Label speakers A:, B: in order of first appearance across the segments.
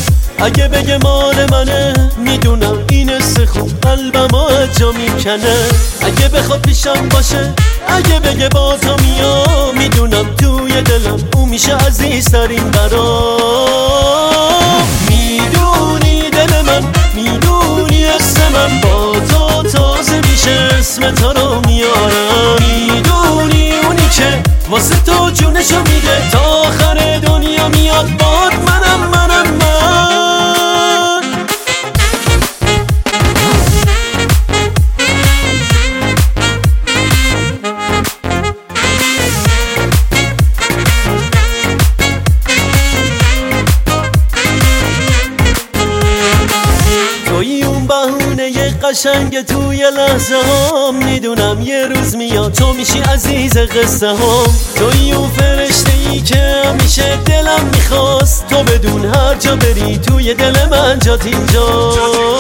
A: اگه بگه مال منه میدونم این خوب قلبمو جا میکنه. اگه بخواد پیشم باشه، اگه بگه با تو میام، میدونم توی دلم او میشه عزیزترین برام. میدونی دل من، میدونی اسم من، با تو تازه میشه اسم تو رو میارم. میدونی اونی که واسه تو جونشو میده تا آخر دنیا میاد باد منم من. توی اون بهونه قشنگ توی لحظه هام، میدونم یه روز میاد تو میشی عزیز قصه هام. توی اون فرشته ای که همیشه دلم میخواست، تو بدون هر جا بری توی دل من جات اینجا.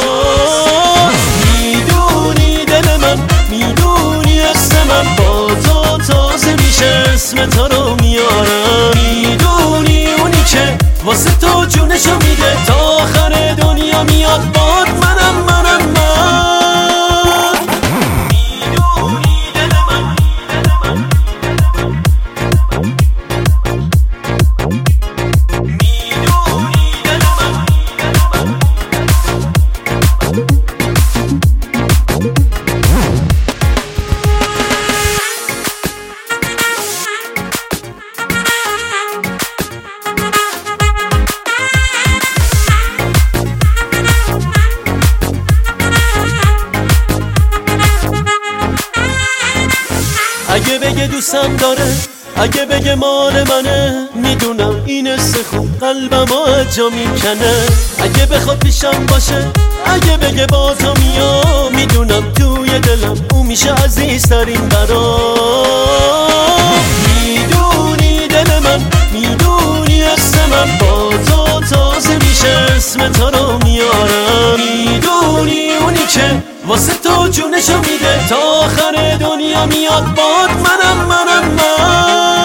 A: میدونی دل من، میدونی اسم من، با تو تازه میشه اسم تو رو میارم. میدونی اونی که واسه تو جونشو میده تا آخر دنیا میاد باد منم من. میدونی دل من، میدونی دل من. اگه بگه دوستم داره، اگه بگه مال منه، میدونم این خوب قلبمو جا میکنه. اگه بخواد پیشم باشه، اگه بگه با تو میام، میدونم توی دلم او میشه عزیزترین برام. میدونی دل من، میدونی اسم من، با تو تازه میشه اسم تو رو میارم. میدونی اونی که واسه تو جونشو میده تا آخر دنیا میاد باد منم من.